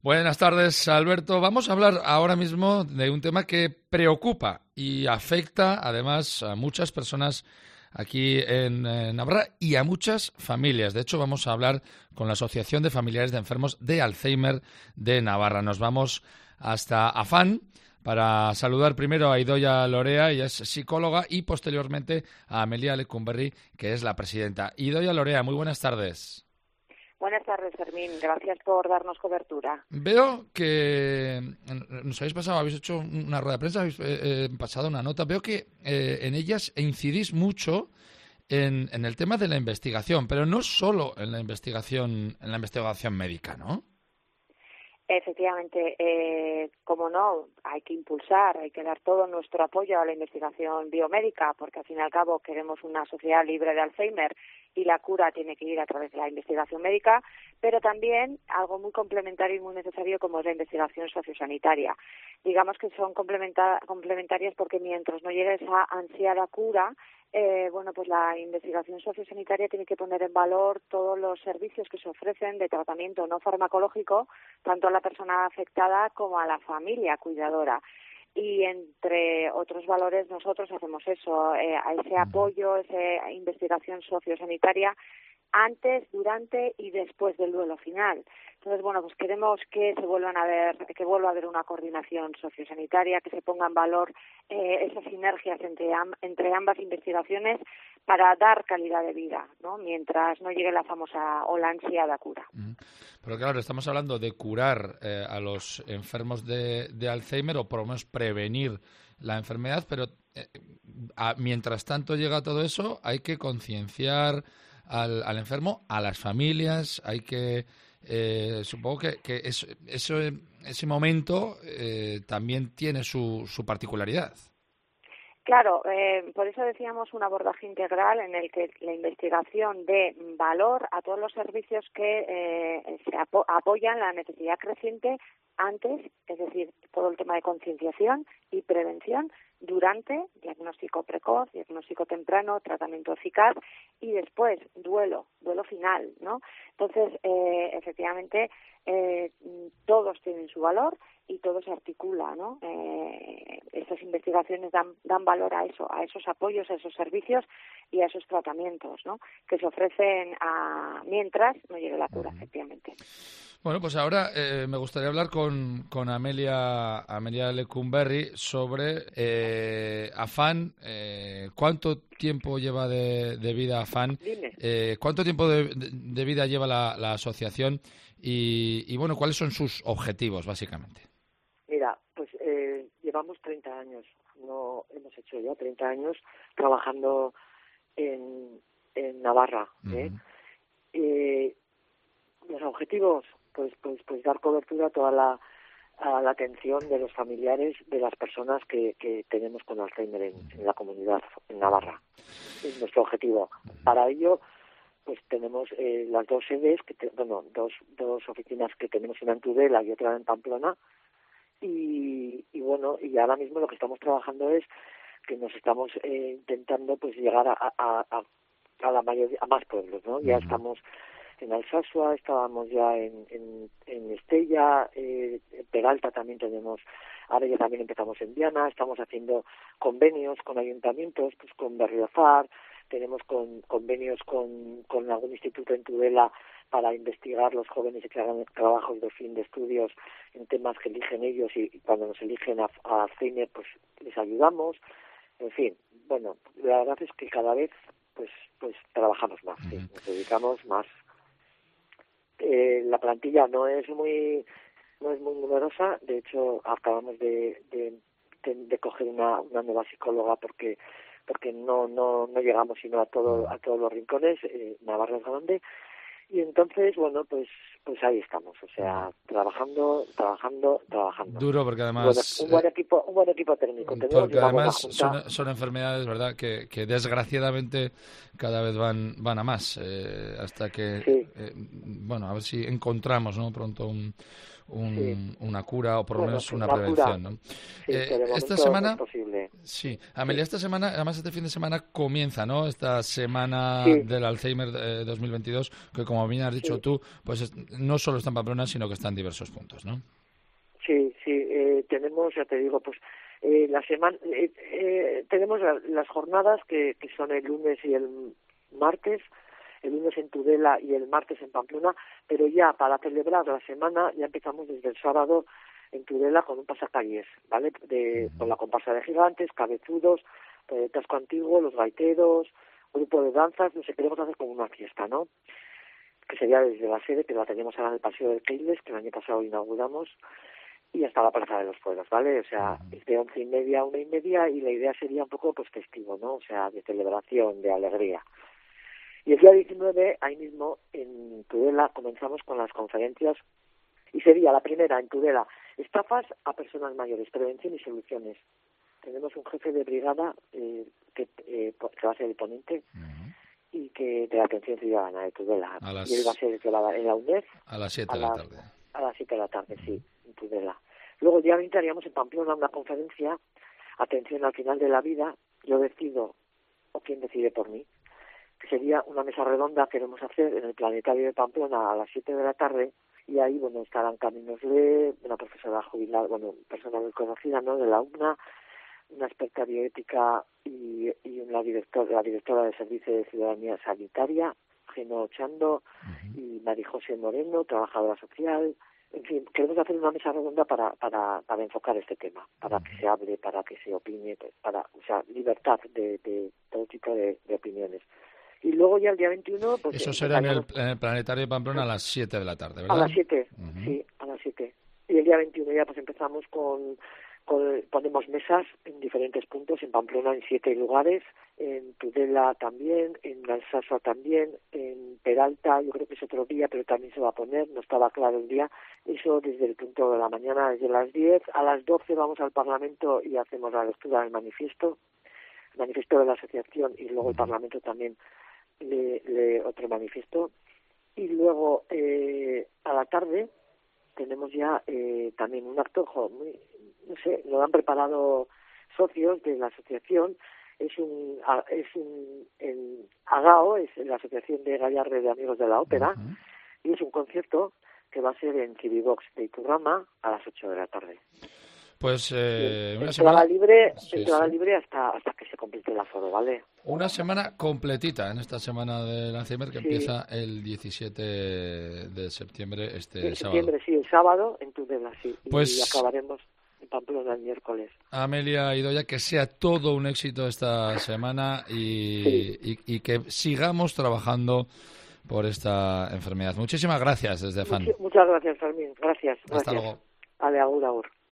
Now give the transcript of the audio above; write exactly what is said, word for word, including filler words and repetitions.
Buenas tardes, Alberto. Vamos a hablar ahora mismo de un tema que preocupa y afecta además a muchas personas aquí en, en Navarra y a muchas familias. De hecho, vamos a hablar con la Asociación de Familiares de Enfermos de Alzheimer de Navarra. Nos vamos hasta Afán para saludar primero a Idoia Lorea, ella es psicóloga, y posteriormente a Amelia Lecumberri, que es la presidenta. Idoia Lorea, muy buenas tardes. Buenas tardes, Fermín. Gracias por darnos cobertura. Veo que nos habéis pasado, habéis hecho una rueda de prensa, habéis eh, pasado una nota. Veo que eh, en ellas incidís mucho en, en el tema de la investigación, pero no solo en la investigación, en la investigación médica, ¿no? Efectivamente, eh, como no, hay que impulsar, hay que dar todo nuestro apoyo a la investigación biomédica, porque al fin y al cabo queremos una sociedad libre de Alzheimer y la cura tiene que ir a través de la investigación médica, pero también algo muy complementario y muy necesario como es la investigación sociosanitaria. Digamos que son complementa- complementarias porque mientras no llegue esa ansiada cura, Eh, bueno, pues la investigación sociosanitaria tiene que poner en valor todos los servicios que se ofrecen de tratamiento no farmacológico, tanto a la persona afectada como a la familia cuidadora. Y entre otros valores nosotros hacemos eso, eh, a ese apoyo, esa investigación sociosanitaria antes, durante y después del duelo final. Entonces, bueno, pues queremos que se vuelvan a ver, que vuelva a haber una coordinación sociosanitaria, que se ponga en valor eh, esas sinergias entre, am- entre ambas investigaciones para dar calidad de vida, ¿no? Mientras no llegue la famosa o la ansiada cura. Uh-huh. Pero claro, estamos hablando de curar eh, a los enfermos de, de Alzheimer o por lo menos prevenir la enfermedad, pero eh, a, mientras tanto llega todo eso, hay que concienciar al, al enfermo, a las familias, hay que, eh, supongo que, que eso, eso, ese momento eh, también tiene su, su particularidad. Claro, eh, por eso decíamos un abordaje integral en el que la investigación dé valor a todos los servicios que eh, se apo- apoyan la necesidad creciente antes, es decir, todo el tema de concienciación y prevención, durante, diagnóstico precoz, diagnóstico temprano, tratamiento eficaz y después duelo, duelo final, ¿no? Entonces, eh, efectivamente, eh, todos tienen su valor y todo se articula, ¿no? Eh, estas investigaciones dan, dan valor a eso, a esos apoyos, a esos servicios y a esos tratamientos, ¿no? Que se ofrecen a, mientras no llegue la cura, uh-huh. efectivamente. Bueno, pues ahora eh, me gustaría hablar con, con Amelia, Amelia Lecumberri sobre eh, Afán. Eh, ¿Cuánto tiempo lleva de, de vida Afán? Eh, ¿Cuánto tiempo de, de vida lleva la, la asociación? Y, y, bueno, ¿cuáles son sus objetivos, básicamente? Mira, pues eh, llevamos treinta años, no hemos hecho ya treinta años trabajando en, en Navarra. ¿eh? Uh-huh. Eh, los objetivos, pues, pues, pues dar cobertura a toda la, a la atención de los familiares de las personas que, que tenemos con Alzheimer en, en la comunidad en Navarra. Es nuestro objetivo. Para ello, pues tenemos eh, las dos sedes, que te, bueno, dos, dos oficinas que tenemos, una en Tudela y otra en Pamplona. Y, y bueno, y ahora mismo lo que estamos trabajando es que nos estamos eh, intentando pues llegar a, a, a, a la mayoría, a más pueblos, ¿no? Uh-huh. Ya estamos en Alsasua, estábamos ya en, en, en Estella, eh, en Peralta también tenemos, ahora ya también empezamos en Viana, estamos haciendo convenios con ayuntamientos, pues con Berriozar, tenemos con, convenios con, con algún instituto en Tudela para investigar los jóvenes y que hagan trabajos de fin de estudios en temas que eligen ellos y, y cuando nos eligen a, a Alzheimer pues les ayudamos. En fin, bueno, la verdad es que cada vez pues pues trabajamos más, sí, nos dedicamos más. Eh, la plantilla no es muy no es muy numerosa, de hecho acabamos de, de, de, de coger una, una nueva psicóloga porque porque no no no llegamos sino a todo a todos los rincones. eh, Navarra es grande y entonces bueno pues pues ahí estamos, o sea, trabajando trabajando trabajando duro porque además bueno, un buen equipo un buen equipo técnico tenemos, porque además son, son enfermedades, verdad, que, que desgraciadamente cada vez van van a más, eh, hasta que sí. eh, bueno, a ver si encontramos, ¿no?, pronto un un, sí. una cura o por lo bueno, menos una, una prevención, cura. ¿no? Sí, Eh, pero de esta momento semana, no es posible. sí, Amelia, Sí. esta semana, además este fin de semana comienza, ¿no? Esta semana Sí. del Alzheimer eh, dos mil veintidós, que como bien has dicho Sí. tú, pues es, no solo está en Pamplona, sino que está en diversos puntos, ¿no? Sí, sí, eh, tenemos, ya te digo, pues eh, la semana, eh, eh, tenemos la, las jornadas que, que son el lunes y el martes, el lunes en Tudela y el martes en Pamplona, pero ya para celebrar la semana ya empezamos desde el sábado en Tudela con un pasacalles, ¿vale? De, Uh-huh. Con la comparsa de gigantes, cabezudos, eh, Tasco Antiguo, los gaiteros, grupo de danzas, no sé, queremos hacer como una fiesta, ¿no? Que sería desde la sede, que la tenemos ahora en el Paseo del Keiles, que el año pasado inauguramos, y hasta la Plaza de los Pueblos, ¿vale? O sea, Uh-huh. es de once y media a una y media y la idea sería un poco pues festivo, ¿no? O sea, de celebración, de alegría. Y el día diecinueve, ahí mismo, en Tudela, comenzamos con las conferencias y sería la primera en Tudela, estafas a personas mayores, prevención y soluciones. Tenemos un jefe de brigada eh, que, eh, que va a ser el ponente Uh-huh. y que de la atención ciudadana de Tudela. A las, y él va a ser el que va a dar en la U N E D a las siete a de la las, tarde. a las siete de la tarde, sí, en Tudela. Luego el día veinte haríamos en Pamplona una conferencia, atención al final de la vida, yo decido, o quién decide por mí, que sería una mesa redonda que queremos hacer en el Planetario de Pamplona a las siete de la tarde, y ahí, bueno, estarán Caminos Le, una profesora jubilada, bueno, persona muy conocida, ¿no?, de la U N A, una experta bioética y, y una directora, la directora del Servicio de Ciudadanía Sanitaria, Geno Chando, Uh-huh. y María José Moreno, trabajadora social. En fin, queremos hacer una mesa redonda para, para, para enfocar este tema, para Uh-huh. que se hable, para que se opine, para, o sea, libertad de, de todo tipo de, de opiniones. Y luego ya el día veintiuno, pues Eso será en el, empezaríamos en el Planetario de Pamplona a las siete de la tarde, a ¿verdad? las siete, Uh-huh. sí, a las siete. Y el día veintiuno ya pues empezamos con, con ponemos mesas en diferentes puntos, en Pamplona en siete lugares, en Tudela también, en Alsasua también, en Peralta, yo creo que es otro día, pero también se va a poner, no estaba claro el día, eso desde el punto de la mañana, desde las diez, a las doce vamos al Parlamento y hacemos la lectura del manifiesto, el manifiesto de la asociación, y luego el Parlamento también lee, lee otro manifiesto, y luego eh, a la tarde tenemos ya eh, también un acto, jo, muy, no sé, lo han preparado socios de la asociación, es un es un en Agao, es la asociación de Gallarre de Amigos de la Ópera, Uh-huh. y es un concierto que va a ser en Civibox de Iturrama a las ocho de la tarde. Pues eh, una entrada semana libre, sí, entrada sí. libre hasta hasta que se complete el aforo, ¿vale? Una semana completita en esta semana del Alzheimer que Sí. empieza el diecisiete de septiembre, este En sábado. septiembre, sí, el sábado en Tudela, sí, Pues y acabaremos en Pamplona el miércoles. Amelia Idoia, que sea todo un éxito esta semana y, Sí. y, y que sigamos trabajando por esta enfermedad. Muchísimas gracias desde F A N. Much- muchas gracias, Fermín. Gracias. Hasta gracias. luego. Ale, agur, agur.